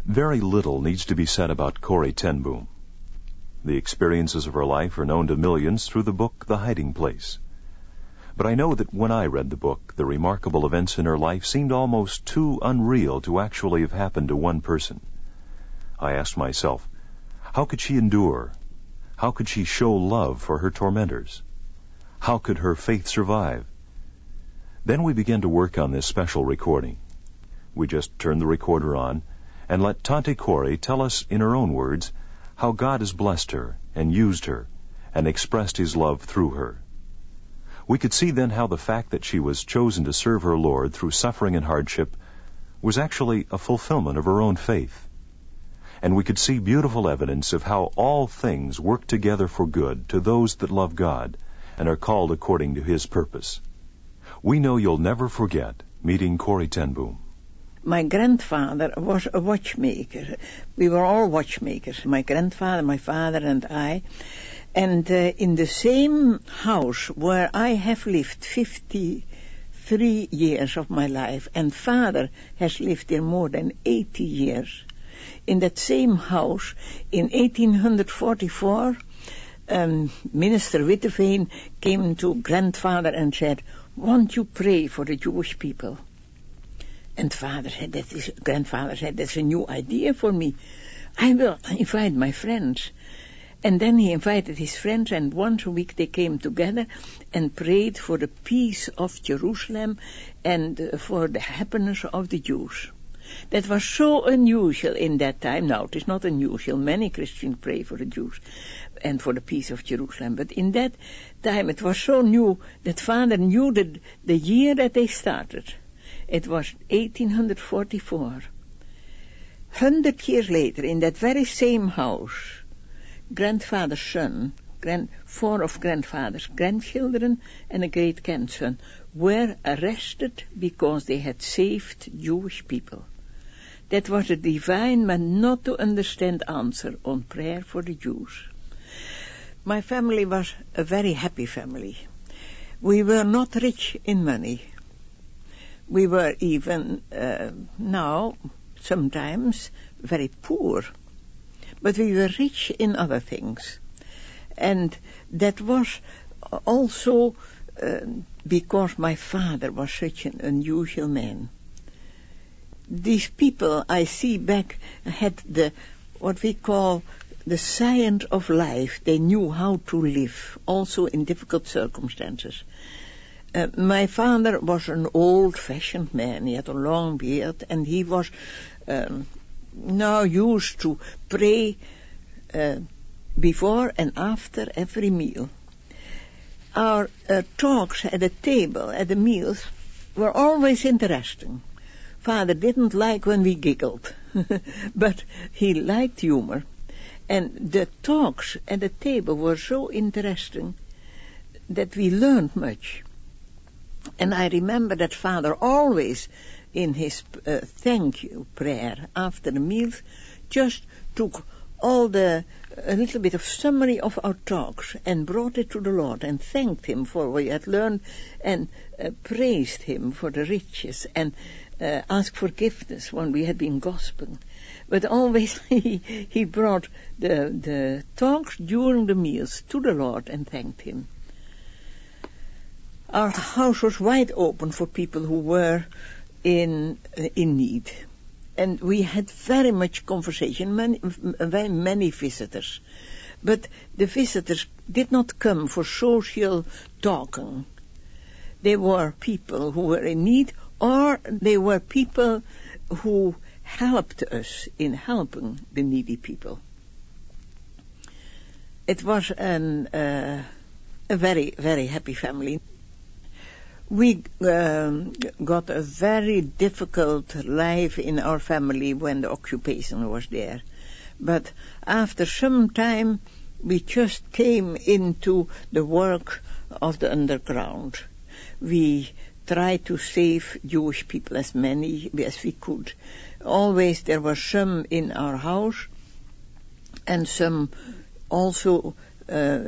Very little needs to be said about Corrie ten Boom. The experiences of her life are known to millions through the book The Hiding Place. But I know that when I read the book, the remarkable events in her life seemed almost too unreal to actually have happened to one person. I asked myself, how could she endure? How could she show love for her tormentors? How could her faith survive? Then we began to work on this special recording. We just turned the recorder on and let Tante Corrie tell us in her own words how God has blessed her and used her and expressed His love through her. We could see then how the fact that she was chosen to serve her Lord through suffering and hardship was actually a fulfillment of her own faith. And we could see beautiful evidence of how all things work together for good to those that love God and are called according to His purpose. We know you'll never forget meeting Corrie ten Boom. My grandfather was a watchmaker. We were all watchmakers, my grandfather, my father and I. And in the same house where I have lived 53 years of my life, and father has lived there more than 80 years, in that same house, in 1844, Minister Witteveen came to grandfather and said, "Won't you pray for the Jewish people?" And grandfather said, "That's a new idea for me. I will invite my friends." And then he invited his friends, and once a week they came together and prayed for the peace of Jerusalem and for the happiness of the Jews. That was so unusual in that time. Now, it is not unusual. Many Christians pray for the Jews and for the peace of Jerusalem. But in that time it was so new that Father knew the year that they started. It was 1844. 100 years later, in that very same house, grandfather's son, 4 of grandfather's grandchildren and a great-grandson were arrested because they had saved Jewish people. That was a divine but not to understand answer on prayer for the Jews. My family was a very happy family. We were not rich in money. We were even now sometimes very poor. But we were rich in other things. And that was also because my father was such an unusual man. These people I see back had what we call the science of life. They knew how to live, also in difficult circumstances. My father was an old-fashioned man. He had a long beard, and he was now used to pray before and after every meal. Our talks at the table, at the meals, were always interesting. Father didn't like when we giggled, but he liked humor. And the talks at the table were so interesting that we learned much. And I remember that Father always, in his thank you prayer after the meals, just took a little bit of summary of our talks and brought it to the Lord and thanked Him for what we had learned and praised Him for the riches and asked forgiveness when we had been gossiping. But always he brought the talks during the meals to the Lord and thanked Him. Our house was wide open for people who were in need. And we had very much conversation, many visitors. But the visitors did not come for social talking. They were people who were in need, or they were people who helped us in helping the needy people. It was a very, very happy family. We got a very difficult life in our family when the occupation was there. But after some time, we just came into the work of the underground. We tried to save Jewish people as many as we could. Always there were some in our house and some also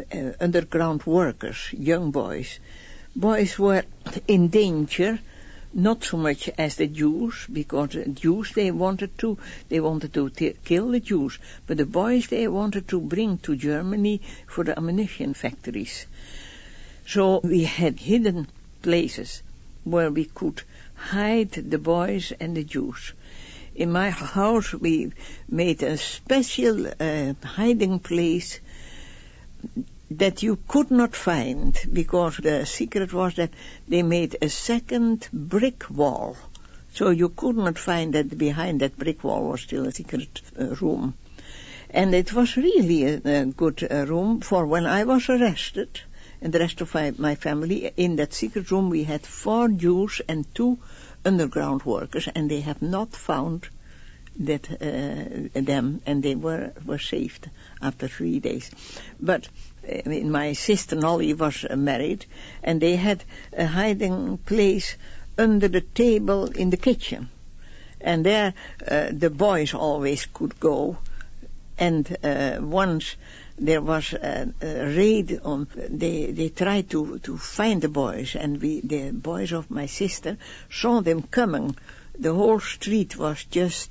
underground workers, young boys. Boys were in danger not so much as the Jews, because the Jews they wanted to kill the Jews, but the boys they wanted to bring to Germany for the ammunition factories. So we had hidden places where we could hide the boys and the Jews. In my house we made a special hiding place that you could not find, because the secret was that they made a second brick wall. So you could not find that behind that brick wall was still a secret room. And it was really a good room, for when I was arrested, and the rest of my family, in that secret room we had 4 Jews and 2 underground workers, and they have not found them, and they were saved after 3 days. But my sister Nolly was married, and they had a hiding place under the table in the kitchen, and there the boys always could go. And once there was a raid on, they tried to find the boys, and the boys of my sister saw them coming. The whole street was just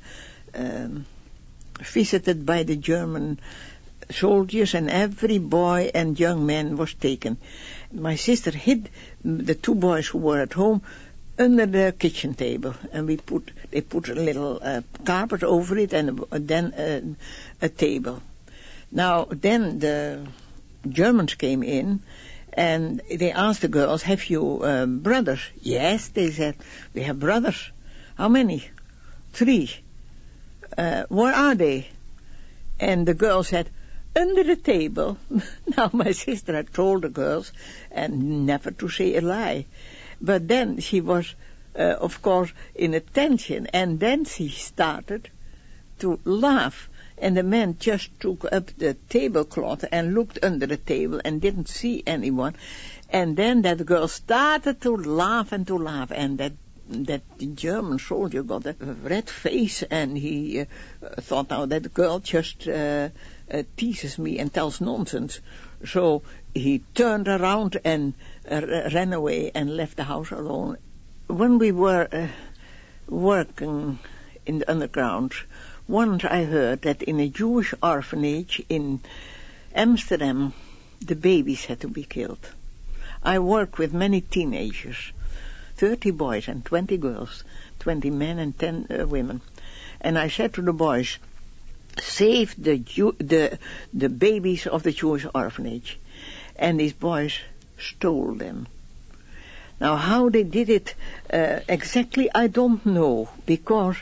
visited by the German soldiers, and every boy and young man was taken. My sister hid the 2 boys who were at home under the kitchen table, and they put a little carpet over it, and then a table. Now then the Germans came in, and they asked the girls, "Have you brothers?" "Yes," they said, "we have brothers." "How many?" 3. "Where are they?" And the girls said, "Under the table." Now my sister had told the girls, and never to say a lie. But then she was, of course, in a tension, and then she started to laugh. And the man just took up the tablecloth and looked under the table and didn't see anyone. And then that girl started to laugh, and that German soldier got a red face, and he thought, now that girl just teases me and tells nonsense. So he turned around and ran away and left the house alone. When we were working in the underground, once I heard that in a Jewish orphanage in Amsterdam, the babies had to be killed. I work with many teenagers, 30 boys and 20 girls, 20 men and 10 women. And I said to the boys, save the babies of the Jewish orphanage. And these boys stole them. Now, how they did it exactly, I don't know, because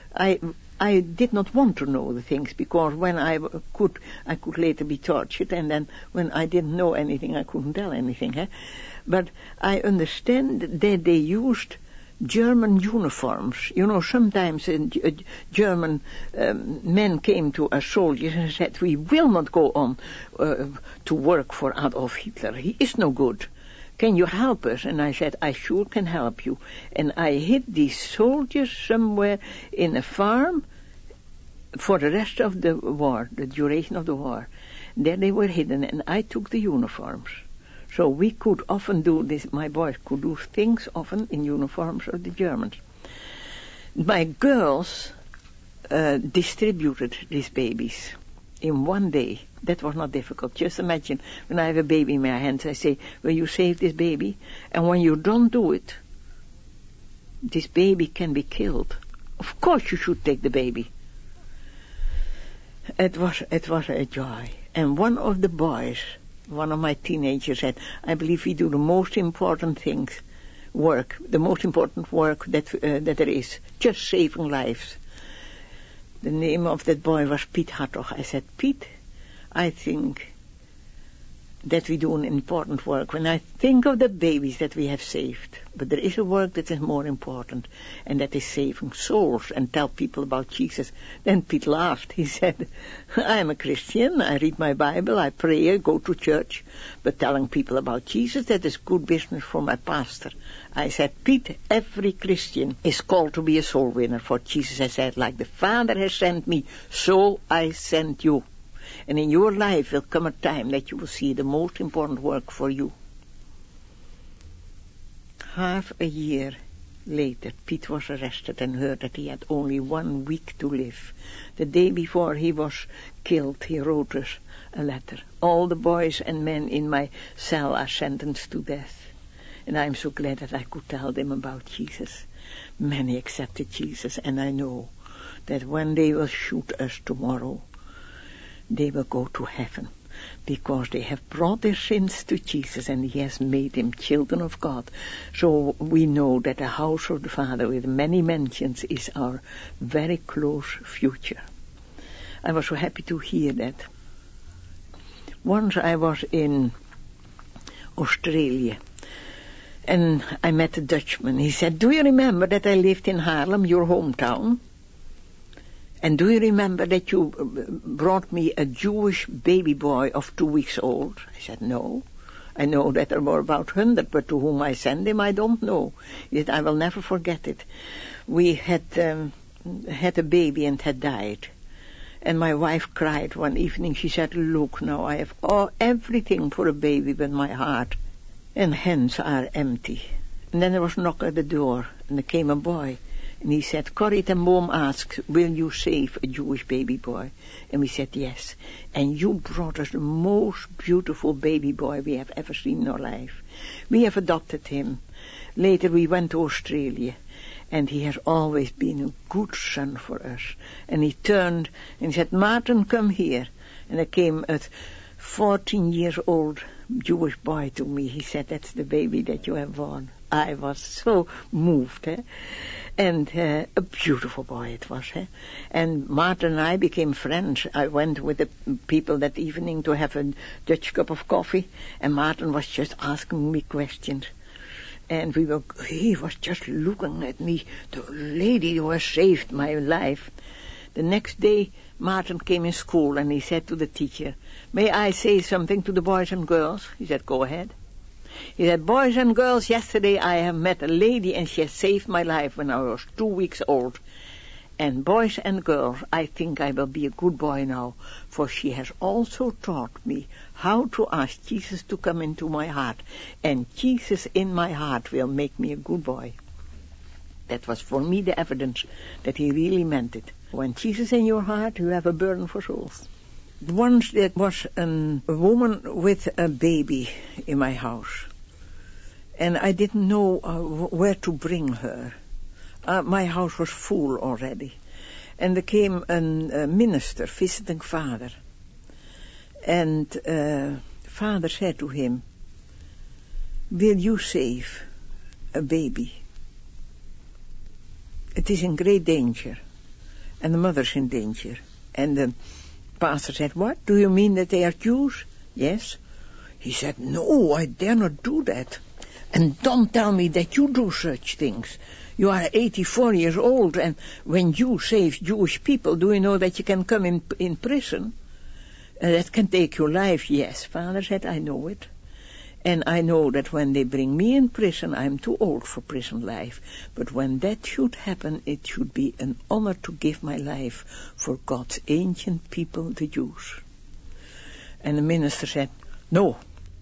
I did not want to know the things, because when I could later be tortured, and then when I didn't know anything, I couldn't tell anything. But I understand that they used German uniforms. You know, sometimes German men came to us soldiers and said, "We will not go on to work for Adolf Hitler. He is no good. Can you help us?" And I said, "I sure can help you." And I hid these soldiers somewhere in a farm for the rest of the war, the duration of the war. There they were hidden, and I took the uniforms. So we could often do this, my boys could do things often in uniforms of the Germans. My girls distributed these babies in one day. That was not difficult. Just imagine, when I have a baby in my hands, I say, "Will you save this baby?" And when you don't do it, this baby can be killed. Of course you should take the baby. It was a joy. And one of the boys, one of my teenagers, said, "I believe we do the most important work that there is, just saving lives." The name of that boy was Piet Hartog. I said, "Piet, I think that we do an important work when I think of the babies that we have saved. But there is a work that is more important, and that is saving souls and tell people about Jesus." Then Piet laughed. He said, "I am a Christian. I read my Bible, I pray, I go to church. But telling people about Jesus, that is good business for my pastor." I said, "Piet, every Christian is called to be a soul winner. For Jesus has said, like the Father has sent me, so I send you. And in your life will come a time that you will see the most important work for you." Half a year later, Piet was arrested and heard that he had only 1 week to live. The day before he was killed, he wrote us a letter. All the boys and men in my cell are sentenced to death. And I'm so glad that I could tell them about Jesus. Many accepted Jesus, and I know that when they will shoot us tomorrow, they will go to heaven, because they have brought their sins to Jesus, and he has made them children of God. So we know that the house of the Father with many mansions is our very close future. I was so happy to hear that. Once I was in Australia, and I met a Dutchman. He said, "Do you remember that I lived in Haarlem, your hometown? And do you remember that you brought me a Jewish baby boy of 2 weeks old?" I said, "No. I know that there were about 100, but to whom I sent him, I don't know." He said, "I will never forget it. We had a baby and had died. And my wife cried one evening. She said, 'Look now, I have everything for a baby, but my heart and hands are empty.' And then there was a knock at the door, and there came a boy. And he said, 'Corrie ten Boom asks, will you save a Jewish baby boy?' And we said, 'Yes. And you brought us the most beautiful baby boy we have ever seen in our life.' We have adopted him. Later we went to Australia, and he has always been a good son for us. And he turned and said, 'Martin, come here.' And there came a 14-year-old Jewish boy to me. He said, 'That's the baby that you have born.' I was so moved, And a beautiful boy it was, And Martin and I became friends. I went with the people that evening to have a Dutch cup of coffee, and Martin was just asking me questions. And he was just looking at me, the lady who has saved my life. The next day, Martin came in school, and he said to the teacher, "May I say something to the boys and girls?" He said, "Go ahead." He said, "Boys and girls, yesterday I have met a lady, and she has saved my life when I was 2 weeks old. And boys and girls, I think I will be a good boy now, for she has also taught me how to ask Jesus to come into my heart, and Jesus in my heart will make me a good boy." That was for me the evidence that he really meant it. When Jesus in your heart, you have a burden for souls. Once there was a woman with a baby in my house, and I didn't know where to bring her. My house was full already. And there came a minister visiting Father. And Father said to him, "Will you save a baby? It is in great danger, and the mother's in danger." And the pastor said, "What? Do you mean that they are Jews?" "Yes." He said, "No, I dare not do that. And don't tell me that you do such things. You are 84 years old, and when you save Jewish people, do you know that you can come in prison? That can take your life." "Yes," Father said, "I know it. And I know that when they bring me in prison, I'm too old for prison life. But when that should happen, it should be an honor to give my life for God's ancient people, the Jews." And the minister said, "No,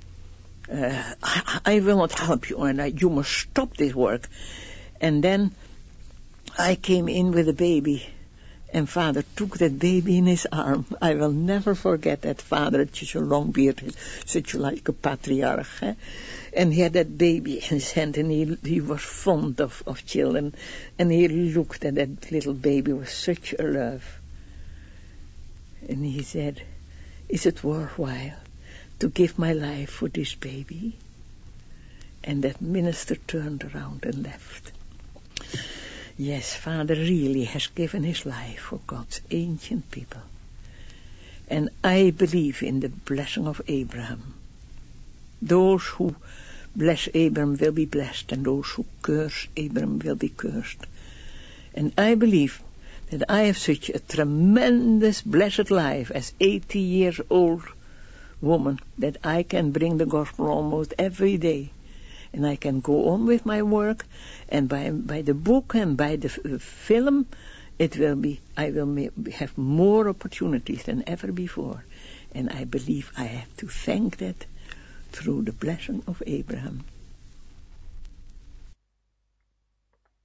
I will not help you, and you must stop this work." And then I came in with a baby, and Father took that baby in his arm. I will never forget that. Father had such a long beard, such like a patriarch. And he had that baby in his hand, and he was fond of children. And he looked at that little baby with such a love. And he said, "Is it worthwhile to give my life for this baby?" And that minister turned around and left. Yes, Father really has given his life for God's ancient people. And I believe in the blessing of Abraham. Those who bless Abraham will be blessed, and those who curse Abraham will be cursed. And I believe that I have such a tremendous blessed life as 80 years old woman that I can bring the gospel almost every day. And I can go on with my work, and by the book and by the film, I will have more opportunities than ever before. And I believe I have to thank that through the blessing of Abraham.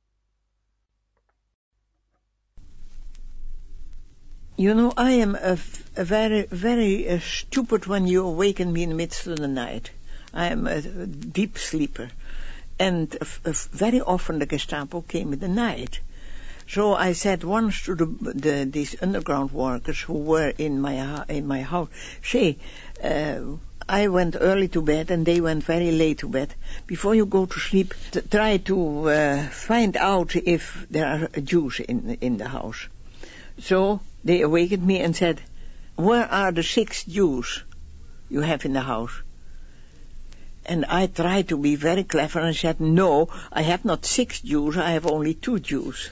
You know, I am a very, very stupid when you awaken me in the midst of the night. I am a deep sleeper. And very often the Gestapo came in the night. So I said once to these underground workers who were in my house, say, I went early to bed and they went very late to bed. Before you go to sleep, try to find out if there are Jews in the house. So they awakened me and said, where are the 6 Jews you have in the house? And I tried to be very clever and said, no, I have not 6 Jews, I have only 2 Jews.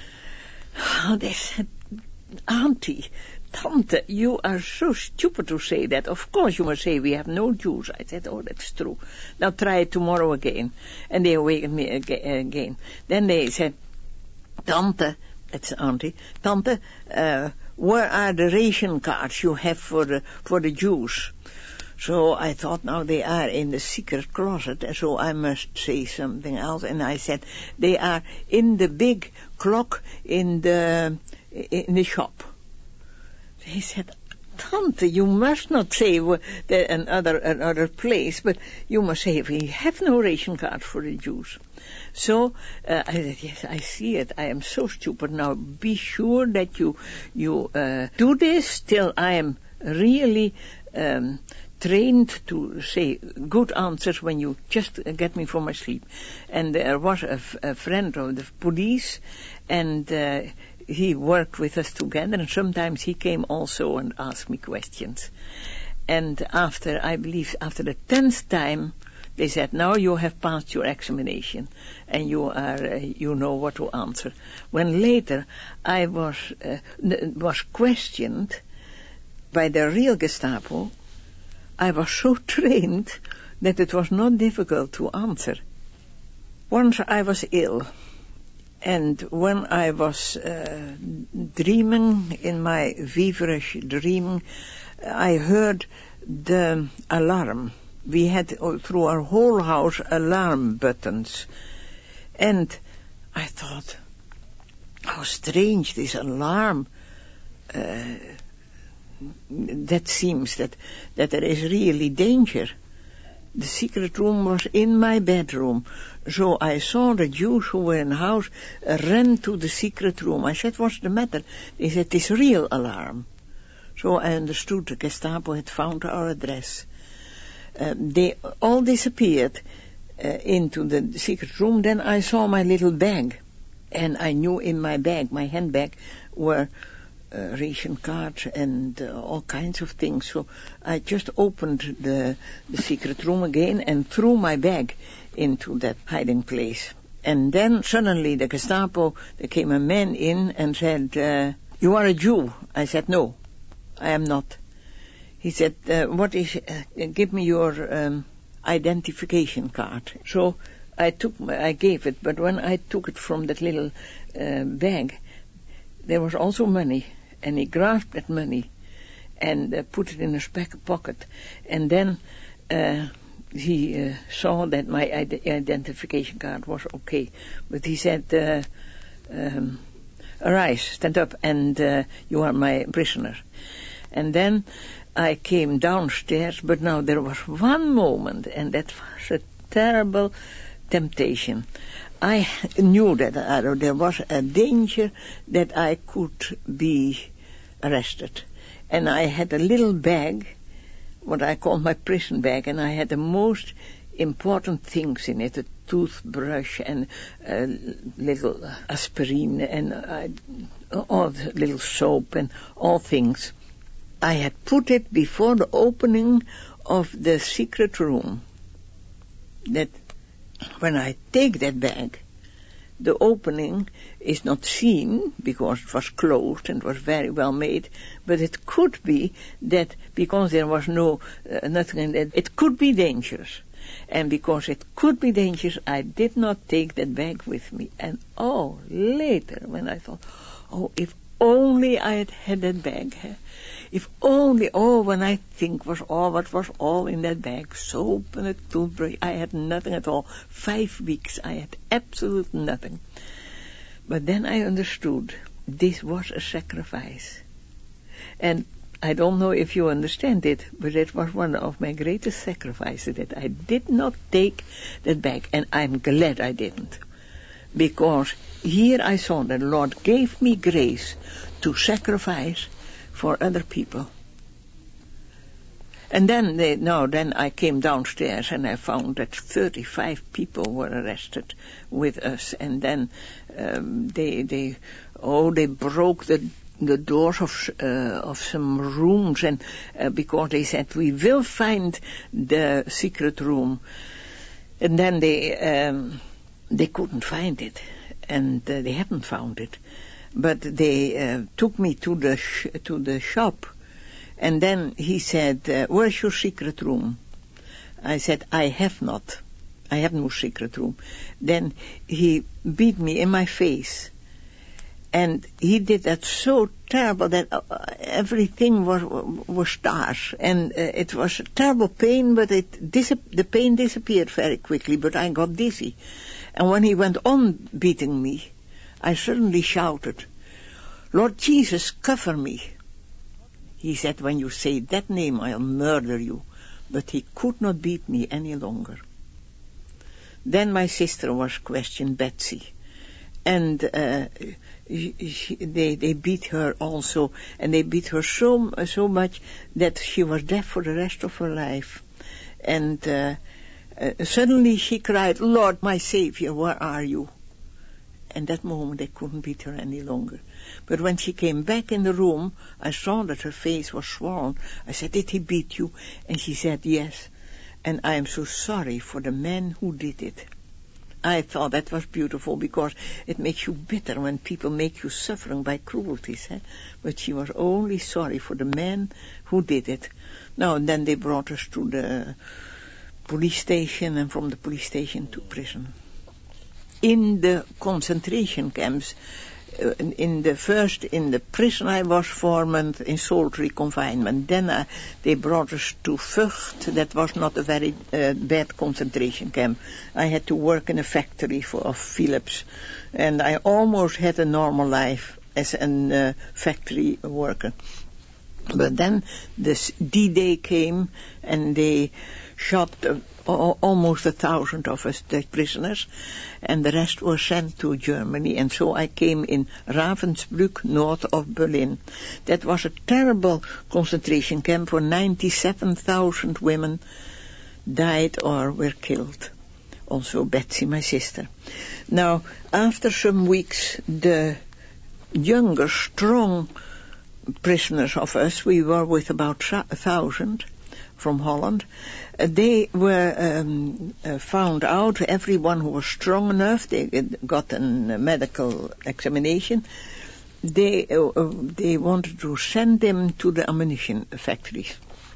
Oh, they said, Auntie, Tante, you are so stupid to say that. Of course you must say we have no Jews. I said, oh, that's true. Now try it tomorrow again. And they awakened me again. Then they said, Tante, that's Auntie, Tante, where are the ration cards you have for the Jews? So I thought, now they are in the secret closet, so I must say something else. And I said, they are in the big clock in the shop. He said, Tante, you must not say another place, but you must say we have no ration card for the Jews. So I said, yes, I see it. I am so stupid. Now be sure that you do this till I am really trained to say good answers when you just get me from my sleep. And there was a friend of the police, and he worked with us together, and sometimes he came also and asked me questions. And I believe after the 10th time, they said, now you have passed your examination, and you know what to answer. When later I was questioned by the real Gestapo, I was so trained that it was not difficult to answer. Once I was ill, and when I was dreaming, in my feverish dreaming, I heard the alarm. We had through our whole house alarm buttons. And I thought, how strange, this alarm. That seems that there is really danger. The secret room was in my bedroom. So I saw the Jews who were in the house ran to the secret room. I said, what's the matter? They said, it's real alarm. So I understood the Gestapo had found our address. They all disappeared into the secret room. Then I saw my little bag. And I knew in my bag, my handbag, were ration cards and all kinds of things. So I just opened the secret room again and threw my bag into that hiding place. And then suddenly the Gestapo, there came a man in and said, you are a Jew. I said, no, I am not. He said, give me your identification card. So I gave it, but when I took it from that little bag, there was also money. And he grasped that money and put it in his back pocket. And then he saw that my identification card was okay. But he said, arise, stand up, and you are my prisoner. And then I came downstairs, but now there was one moment, and that was a terrible temptation. I knew that there was a danger that I could be arrested. And I had a little bag, what I call my prison bag, and I had the most important things in it, a toothbrush and a little aspirin and all the little soap and all things. I had put it before the opening of the secret room, that when I take that bag, the opening is not seen because it was closed and was very well made, but it could be that because there was nothing in it, it could be dangerous. And because it could be dangerous, I did not take that bag with me. And later when I thought, if only I had had that bag. If only, when I think what was all in that bag, soap and a toothbrush, I had nothing at all. 5 weeks, I had absolutely nothing. But then I understood, this was a sacrifice. And I don't know if you understand it, but it was one of my greatest sacrifices that I did not take that back, and I'm glad I didn't. Because here I saw that the Lord gave me grace to sacrifice for other people. And then I came downstairs and I found that 35 people were arrested with us. And then they broke the doors of some rooms, and because they said we will find the secret room. And then they couldn't find it, and they haven't found it. But they took me to the shop. And then he said, where's your secret room? I said, I have not. I have no secret room. Then he beat me in my face. And he did that so terrible that everything was stars. And it was a terrible pain, but the pain disappeared very quickly, but I got dizzy. And when he went on beating me, I suddenly shouted, Lord Jesus, cover me. He said, when you say that name, I'll murder you. But he could not beat me any longer. Then my sister was questioned, Betsy. And they beat her also. And they beat her so much that she was deaf for the rest of her life. And suddenly she cried, Lord, my Savior, where are you? And that moment they couldn't beat her any longer. But when she came back in the room, I saw that her face was swollen. I said, did he beat you? And she said, yes. And I am so sorry for the man who did it. I thought that was beautiful, because it makes you bitter when people make you suffering by cruelties. But she was only sorry for the man who did it. Now, and then they brought us to the police station, and from the police station to prison. In the concentration camps, in the prison I was 4 months in solitary confinement. Then they brought us to Vught. That was not a very bad concentration camp. I had to work in a factory of Philips, and I almost had a normal life as a factory worker. But then this D-Day came, and they shot almost 1,000 of us, the prisoners, and the rest were sent to Germany. And so I came in Ravensbrück, north of Berlin. That was a terrible concentration camp where 97,000 women died or were killed. Also Betsy, my sister. Now, after some weeks, the younger, strong prisoners of us, we were with about 1,000 from Holland, they were found out, everyone who was strong enough, they got a medical examination, they wanted to send them to the ammunition factories.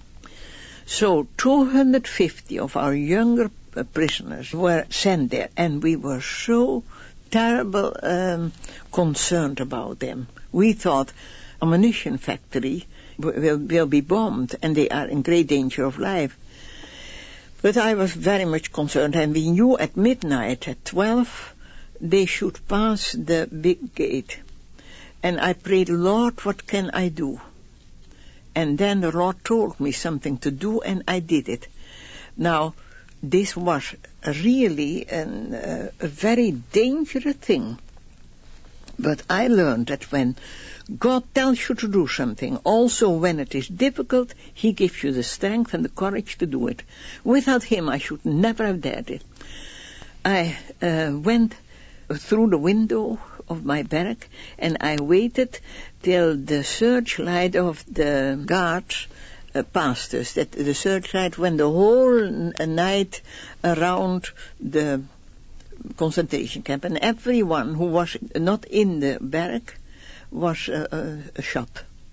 So 250 of our younger prisoners were sent there, and we were so terrible concerned about them. We thought ammunition factory will be bombed, and they are in great danger of life. But I was very much concerned, and we knew at midnight, at 12, they should pass the big gate. And I prayed, Lord, what can I do? And then the Lord told me something to do, and I did it. Now, this was really a very dangerous thing. But I learned that when God tells you to do something, also when it is difficult, He gives you the strength and the courage to do it. Without Him, I should never have dared it. I went through the window of my barrack, and I waited till the searchlight of the guards passed us. That the searchlight went the whole night around the concentration camp, and everyone who was not in the barrack was shot.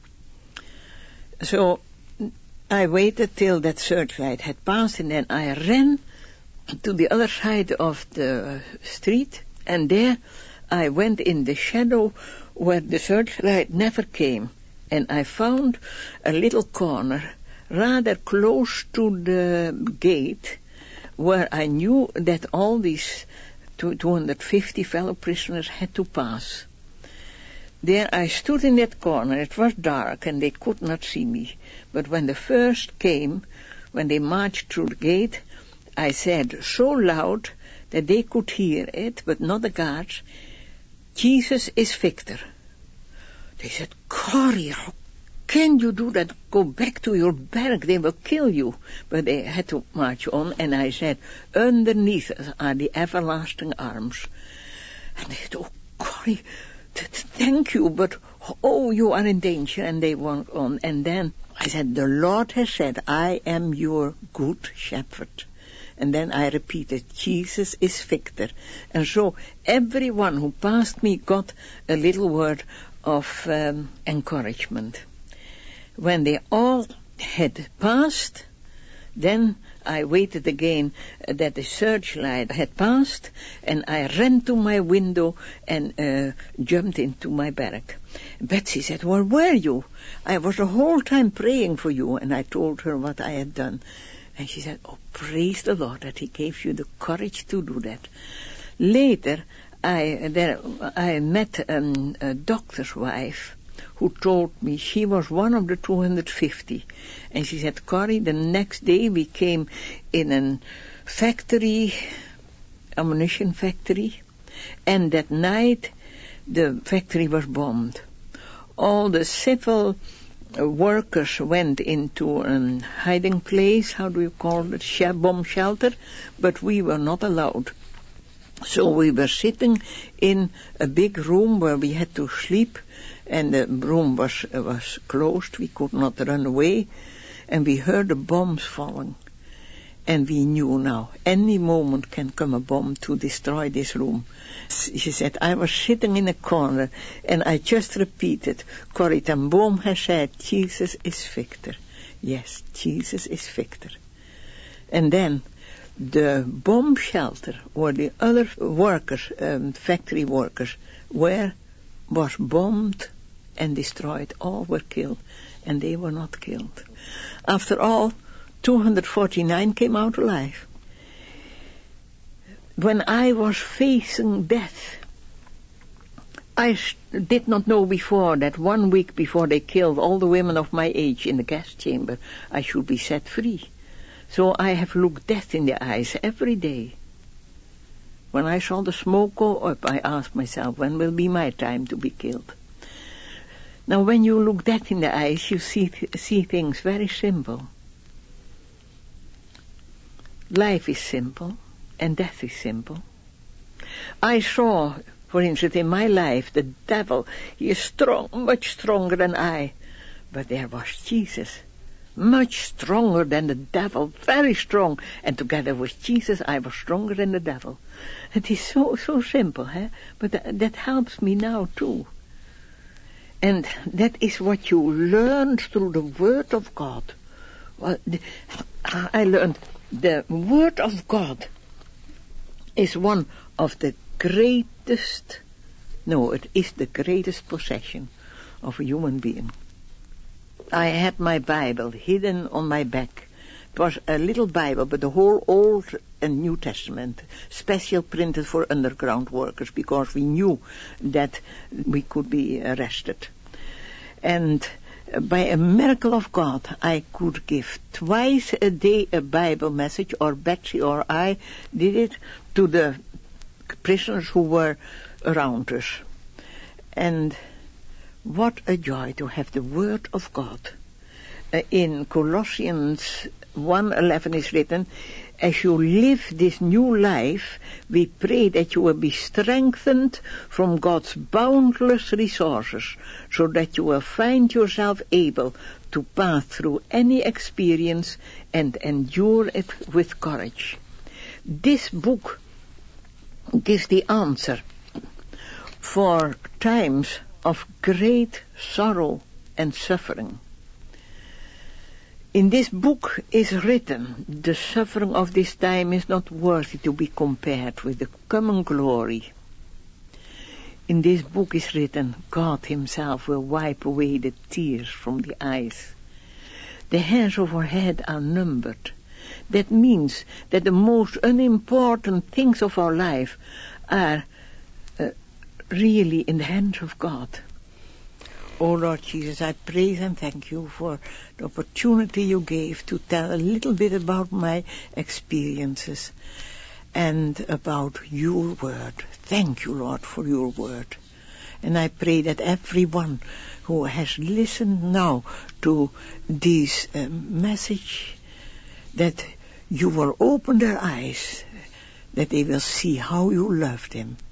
So I waited till that searchlight had passed, and then I ran to the other side of the street, and there I went in the shadow where the searchlight never came, and I found a little corner rather close to the gate where I knew that all these 250 fellow prisoners had to pass. there I stood in that corner. It was dark and they could not see me. But when the first came, when they marched through the gate, I said so loud that they could hear it, but not the guards, Jesus is victor. They said, Corrie, how can you do that? Go back to your barrack, they will kill you. But they had to march on, and I said, underneath are the everlasting arms. And they said, oh, Corrie, thank you, but oh, you are in danger. And they went on. And then I said, the Lord has said, I am your good shepherd. And then I repeated, Jesus is victor. And so everyone who passed me got a little word of encouragement. When they all had passed, then I waited again that the searchlight had passed, and I ran to my window and jumped into my barrack. Betsy said, where were you? I was the whole time praying for you, and I told her what I had done. And she said, oh, praise the Lord that he gave you the courage to do that. Later, I met a doctor's wife who told me she was one of the 250. And she said, Corrie, the next day we came in a factory, ammunition factory, and that night the factory was bombed. All the civil workers went into a hiding place, how do you call it, bomb shelter, but we were not allowed. So we were sitting in a big room where we had to sleep, and the room was closed, we could not run away, and we heard the bombs falling. And we knew now, any moment can come a bomb to destroy this room. She said, I was sitting in a corner, and I just repeated, Corrie ten Boom has said, Jesus is victor. Yes, Jesus is victor. And then the bomb shelter, or the other workers, factory workers, was bombed and destroyed. All were killed, and they were not killed. After all, 249 came out alive. When I was facing death, I did not know before that 1 week before they killed all the women of my age in the gas chamber, I should be set free. So I have looked death in the eyes every day. When I saw the smoke go up, I asked myself, when will be my time to be killed? Now, when you look death in the eyes, you see things very simple. Life is simple, and death is simple. I saw, for instance, in my life, the devil, he is strong, much stronger than I. But there was Jesus, much stronger than the devil, very strong. And together with Jesus, I was stronger than the devil. It is so simple, eh? But that helps me now, too. And that is what you learned through the Word of God. Well, I learned the Word of God is one of the greatest, it is the greatest possession of a human being. I had my Bible hidden on my back. It was a little Bible, but the whole Old and New Testament, special printed for underground workers, because we knew that we could be arrested. And by a miracle of God, I could give twice a day a Bible message, or Betsy or I did it, to the prisoners who were around us. And what a joy to have the Word of God. In Colossians 1:11 is written, as you live this new life, we pray that you will be strengthened from God's boundless resources, so that you will find yourself able to pass through any experience and endure it with courage. This book gives the answer for times of great sorrow and suffering. In this book is written, the suffering of this time is not worthy to be compared with the coming glory. In this book is written, God himself will wipe away the tears from the eyes. The hairs of our head are numbered. That means that the most unimportant things of our life are really in the hands of God. Oh Lord Jesus, I praise and thank you for the opportunity you gave to tell a little bit about my experiences and about your word. Thank you, Lord, for your word. And I pray that everyone who has listened now to this message, that you will open their eyes, that they will see how you love them